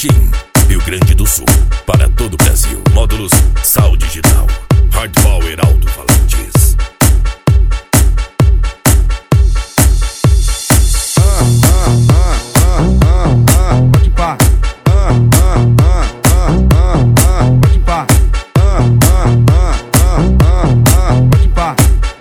Erechim, Rio Grande do Sul, para todo o Brasil. Módulos Sal Digital, Hard Power Alto-Falantes. Pode pá. Pode pá. Pode pá.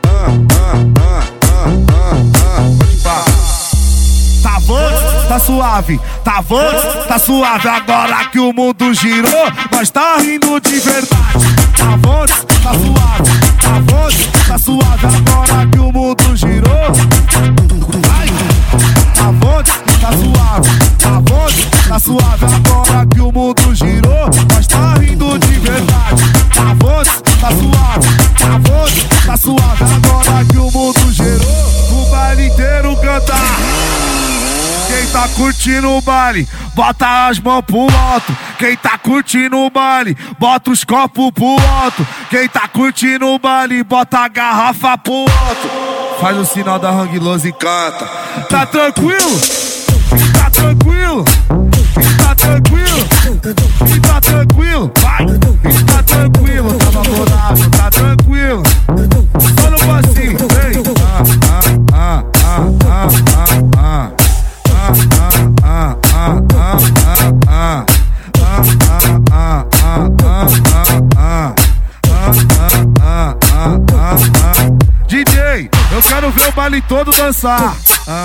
Pode pá. Tá bom? Tá suave, tá bom? Tá suave. Agora que o mundo girou, nós tá rindo de verdade. Tá bom? Tá suave, tá bom? Tá suave. Agora que o mundo girou, ai. Tá bom? Tá suave, tá bom? Tá suave. Agora que o mundo girou, nós tá rindo de verdade. Tá bom? Tá suave, tá bom? Tá suave. Agora que o mundo girou, o baile inteiro cantar. Quem tá curtindo o baile, bota as mãos pro alto. Quem tá curtindo o baile, bota os copos pro alto. Quem tá curtindo o baile, bota a garrafa pro alto. Faz o sinal da Hang Loose e canta. Tá tranquilo? Tá tranquilo? Tá tranquilo? Tá tranquilo? Vai! Tá tranquilo? Tá favorável, tá tranquilo? Só no passinho, vem! DJ, eu quero ver o baile todo dançar.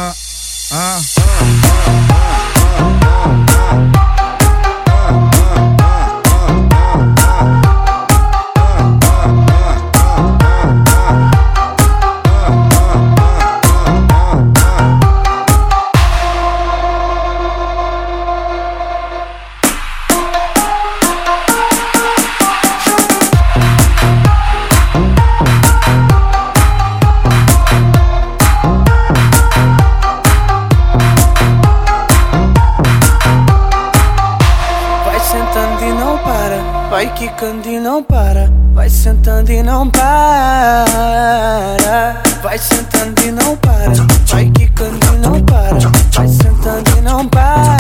Vai quicando e não para, vai sentando e não para. Vai sentando e não para, vai quicando e não para. Vai sentando e não para.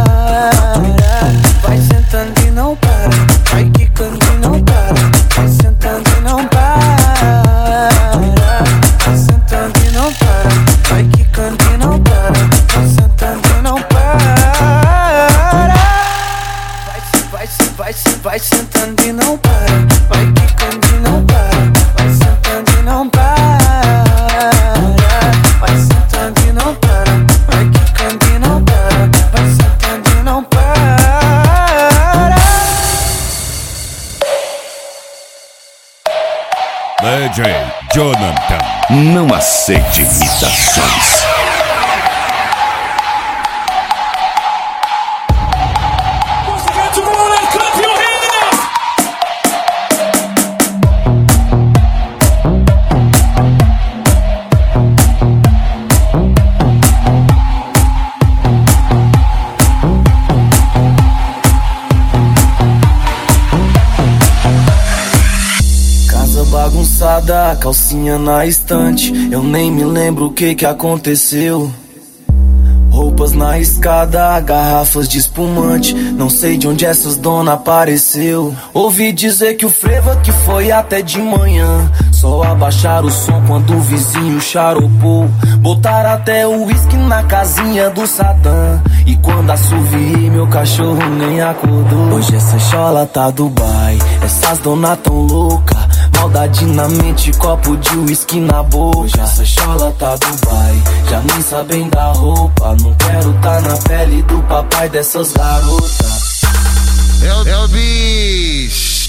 Vai sentando e não para, vai quicando e não para. Vai sentando e não para. Vai sentando e não para, vai quicando e não para. Vai sentando e não para. Vai sentando e não para, vai quicando e não para. Vai sentando e não para. Vai sentando e não para, vai quicando e não para. Vai sentando e não para. DJ Jonathan. Não aceite imitações. Bagunçada, calcinha na estante. Eu nem me lembro o que aconteceu. Roupas na escada, garrafas de espumante. Não sei de onde essas dona apareceu. Ouvi dizer que o frevo que foi até de manhã. Só abaixar o som quando o vizinho charopou. Botar até o uísque na casinha do Sadam. E quando assoviei, meu cachorro nem acordou. Hoje essa chola tá Dubai, essas dona tão louca. Maldade na mente, copo de uísque na boca. Hoje essa chola tá Dubai, já nem sabem da roupa. Não quero tá na pele do papai dessas garotas. É o bicho.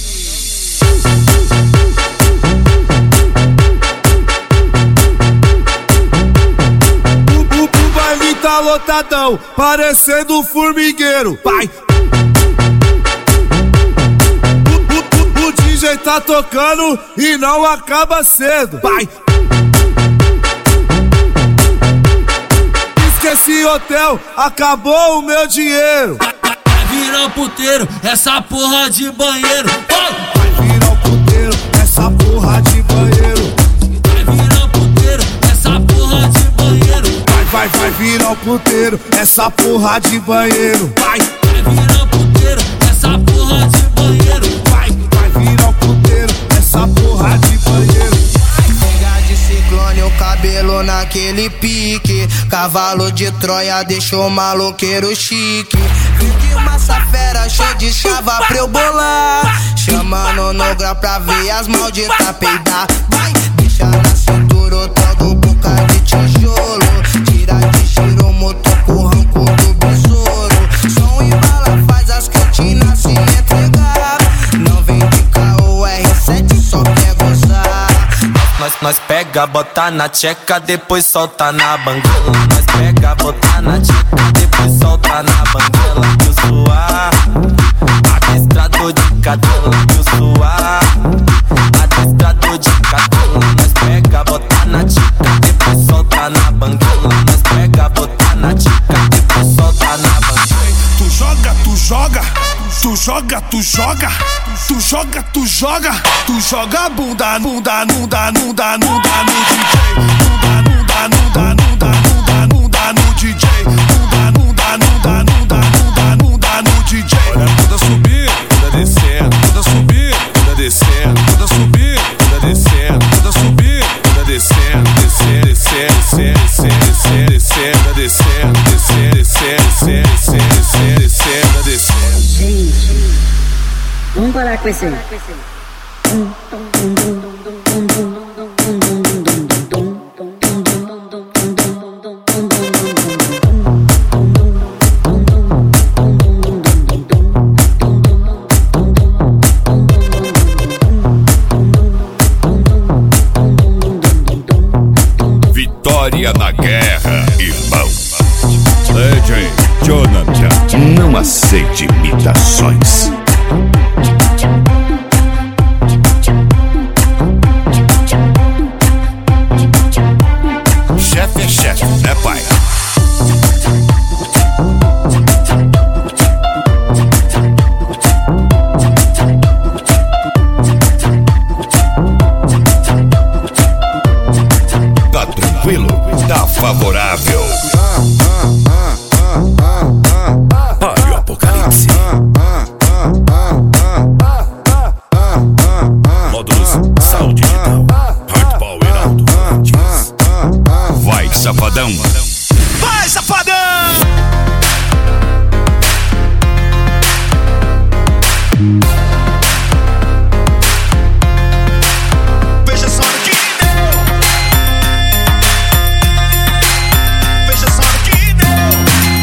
O baile tá lotadão, parecendo um formigueiro. Vai! O DJ tá tocando e não acaba cedo. Vai! Esqueci hotel, acabou o meu dinheiro. Vai virar puteiro, essa porra de banheiro. Vai virar puteiro, essa porra de banheiro. Vai virar puteiro, essa porra de banheiro. Vai virar puteiro, essa porra de banheiro. Vai virar puteiro. porra de banheiro. Pega de ciclone, o cabelo naquele pique. Cavalo de Troia deixou o maloqueiro chique. Fique massa fera, show de chava pra eu bolar. Chamando no grau pra ver as malditas peidar. Vai, deixa na cintura o tal do boca de tijolo. Tira de giro, motor com o ranco do besouro. Som e bala faz as cantinas se entregar. Não vem de carro R7, só quer gozar. Nós pega, bota na tcheca, depois solta na banguela. Nós pega, bota na tcheca, depois solta na banguela. Eu suar, adestrado de cadela. Eu suar, adestrado de cadela. Nós pega, bota na tcheca, depois solta na banguela. Nós pega, bota na tcheca, depois solta na banguela. Tu joga, tu joga, tu joga, tu joga, tu joga, tu joga, tu joga bunda, bunda, bunda, bunda, bunda no DJ, bunda, bunda, bunda, bunda, bunda, bunda no DJ, bunda, bunda, bunda, bunda, bunda, bunda no DJ. Olha toda subir, toda descendo, toda subir, toda descendo, toda subir, toda descendo, toda subir, toda descendo, descer, descer, descer, descer, descer, descer, descendo, descer, descer, descer, descer, descer, descer. Gente, vamos parar com esse. Vitória na guerra, irmão. DJ Jonathan. Não aceite imitações. Chefe é chefe, né, pai? Tá tranquilo? Tá favorável. Pare o apocalipse. Módulos Sal Digital. Hard Power Alto Volantes. Vai, safadão. Vai, safadão! Veja só no que deu. Veja só no que deu.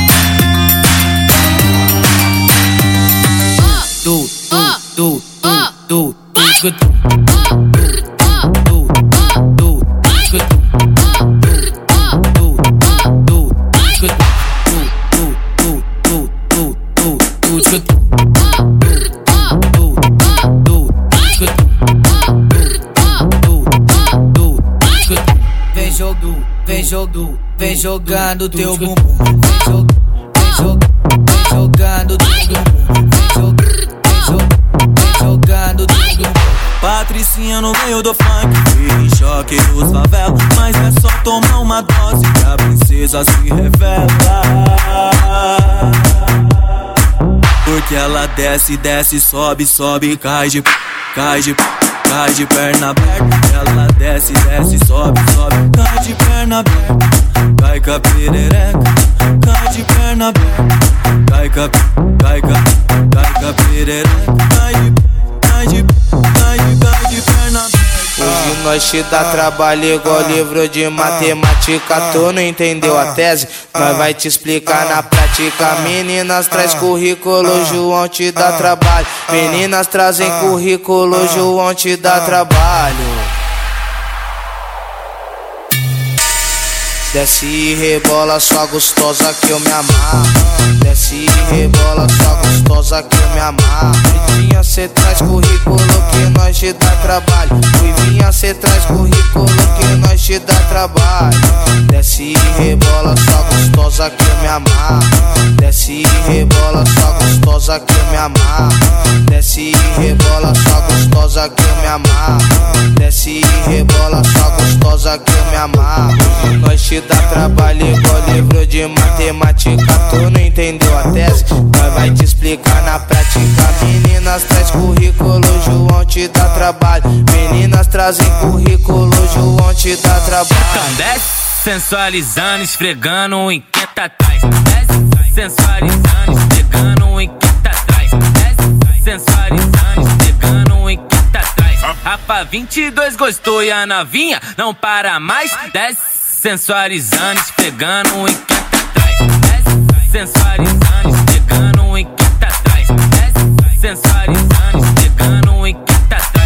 Vem jogando teu bumbum. Vem jogando teu bumbum. Vem jogando teu bumbum. Patricinha no meio do funk, em choque dos favelas. Mas é só tomar uma dose que a princesa se revela. Porque ela desce, desce, sobe, sobe, cai de perna aberta. Ela desce, desce, sobe, sobe, cai de perna aberta. Cai com a perereca, cai de perna aberta. Cai com a perereca, cai de perna aberta. Hoje nós te dá trabalho igual livro de matemática. Tu não entendeu a tese? Nós vai te explicar na prática. Meninas traz currículo, João te dá trabalho. Meninas trazem currículo, João te dá trabalho. Desce e rebola, sua gostosa que eu me amarro. Desce e rebola, sua gostosa que eu me amarro. Ruivinha, cê traz currículo que nós te dá trabalho. Ruivinha, cê traz currículo que nós te dá trabalho. Desce e rebola, sua gostosa que eu me amarro. Desce e rebola, sua gostosa que eu me amarro. Desce e rebola, sua gostosa que eu me amarro. Desce e rebola, sua gostosa que eu me amarro. Nós te dá trabalho igual livro de matemática. Tu não entendeu a tese? Nós vai te explicar na prática. Meninas traz currículo, João te dá trabalho. Meninas trazem currículo, João te dá trabalho. Então desce sensualizando, esfregando em quem tá atrás. Desce sensualizando, esfregando em quem tá atrás. Desce sensualizando, esfregando em quem tá atrás. Rafa 22 gostou e a novinha não para mais. Desce sensualizando, esfregando em quem tá atrás. Desce sensualizando, esfregando em quem tá atrás. Desce sensualizando, esfregando em quem tá atrás.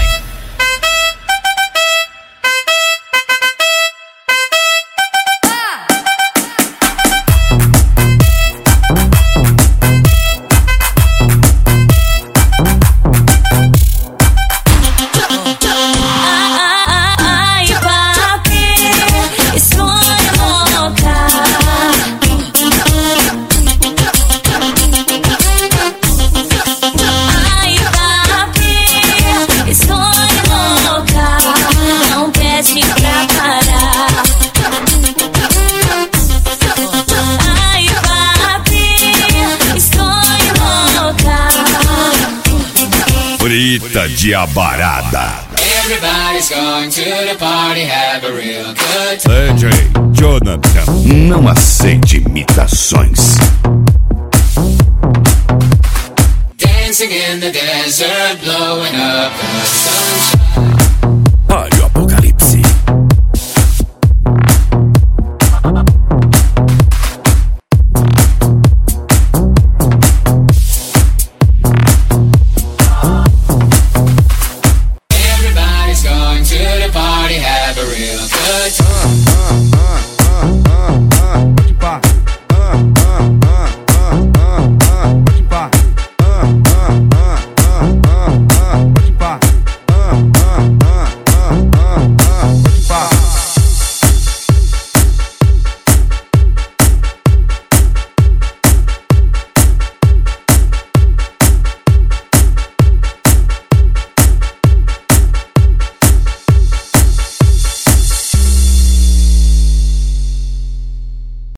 Frita de abarada. Everybody's going to the party, have a real good time. DJ Jonathan. Não aceite imitações. Dancing in the desert, blowing up the sunshine.